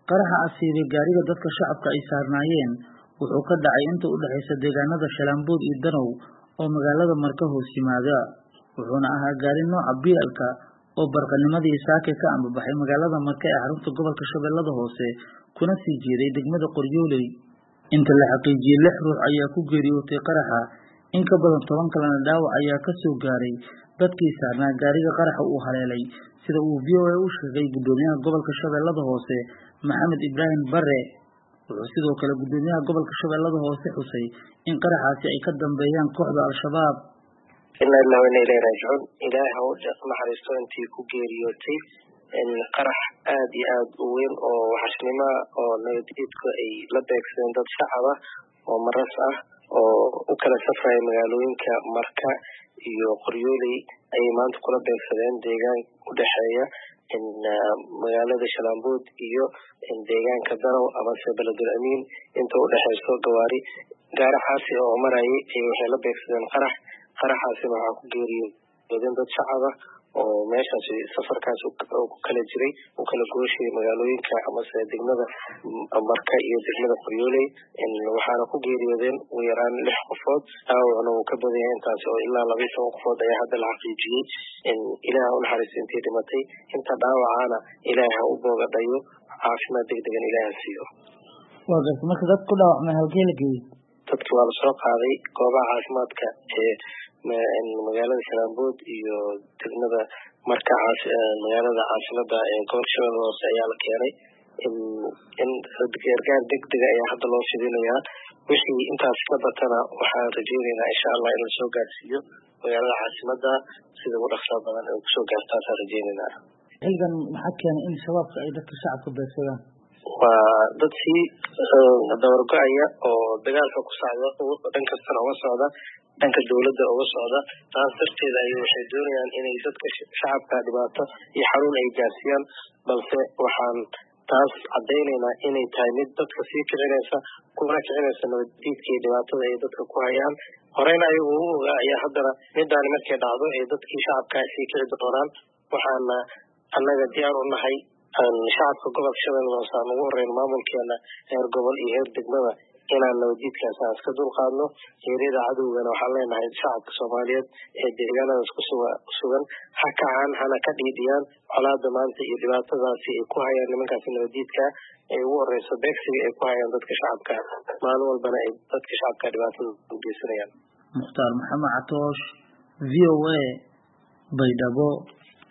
qaraxa asiibay gaariga dadka shacabka ay saarnaayeen wuxuu ka dhacay inta u dhaxaysa deegaanada Shalambood iyo Danow oo magaalada Marka hoos yimaada wuxuuna ahaa gaari nooca BL-ka oo barqanimadii saaka ka ambabaxay magaalada Marka ee xarunta gobolka Shabeellada Hoose kuna sii jeeday degmada Qoryooley inta la xaqiijiyay 6 ruux ayaa ku geeriyootay qaraxa in ka badan 10 kalena dhaawac ayaa ka soo gaaray dadkii saarnaa gaariga qaraxa uu haleelay sida uu VOA u sheegay gudoomiyaha gobolka Shabeellada Hoose Maxamed Ibrahim Barre wuxuu sidoo kale gudoomiyaha gobolka Shabeellada Hoose xusay in qaraxaasi ay ka dambeeyaan kooxda Al-Shabaab inna lillahi wa inna ilayhi raaji'uun ilaahay ha u naxariisto intii ku geeriyootay in qarax aad iyo aad u weyn oo waxashnimo oo nabadgelyadku ay la beegsadeen dad shacab ah oo maras ah oo u kala safray magaalooyinka Marka iyo Qoryooley ay maanta kula beegsadeen deegaan u dhaxeeya in magaalada Shalambood iyo in deegaanka Danow ama Beledul Amiin inta u dhaxayso gawaari gaaraxaasi oo marayay ay waxay la beegsadeen qaraxaasina waxaa ku geeriyoodeen dad shacab ah oo meeshaasi safarkaas ku kala jiray u kala gooshay magaalooyinka ama degmada Marka iyo degmada Qoryooley in waxaana ku geeriyoodeen ugu yaraan 6 qofood dhaawacna uu ka badan yahay intaas oo ilaa 12 qofood ayaa hadda la xaqiijiyay in Ilaahay u naxariisto intii dhimatay inta dhaawacana Ilaahay ha u boogadhayo caafimaad degdeg Ilaahay siiyo waa marka dad ku dhaawacmay halkee la geeyay dadkii waa la soo qaaday goobaha caafimaadka ee magaalada Shalambood iyo degmada Marka magaalada caasimada ee gobolka Shabeellada Hoose ayaa la keenay in gargaar degdeg ah ayaa hadda loo fidinayaa wixii intaas ka batana waxaan rajaynaynaa insha Allah in la soo gaarsiiyo magaalada caasimada sida ugu dhaqsaha badan ee kusoo gaartaa rajaynaynaa xilgan maxaa keenay in shabaabka ay dadka shacabka beegsadaan waa dad si dawargo'aya oo dagaalka ku socda dhan kasta uga socda dhanka dawladda uga socda taas darteed ay waxay doonayaan inay dadka shacabka dhibaato iyo xarun ay gaarsiiyaan balse waxaan taas cadeynaynaa inay tahay mid dadka sii kicinaysa kuna kicinaysa nabadgelyadka iyo dhibaatada ay dadka ku hayaan horeyna ayagu u ogaa ayaa haddana midaan markay dhacdo ee dadkii shacabka sii kici doonaan waxaana annaga diyaar u nahay shacabka gobolka Shabeellada Hoose aan ugu horeyn maamulkeena heer gobol iyo heer degmada inaan nabadgelyadkaas aan iska dulqaadno heerada cadowgana waxaan leenahay shacabka Soomaaliyeed ee deegaanadaas ku sugan ha kacaan hana ka dhiidhiyaan colaadda maanta iyo dhibaatadaasi ay ku hayaan nimankaas nabadgelyadka ay ugu horeyso beegsiga ay ku hayaan dadka shacabka maalin walbana ay dadka shacabka dhibaatada u geysanayaan Mukhtaar Maxamed Catoosh VOA Baydhabo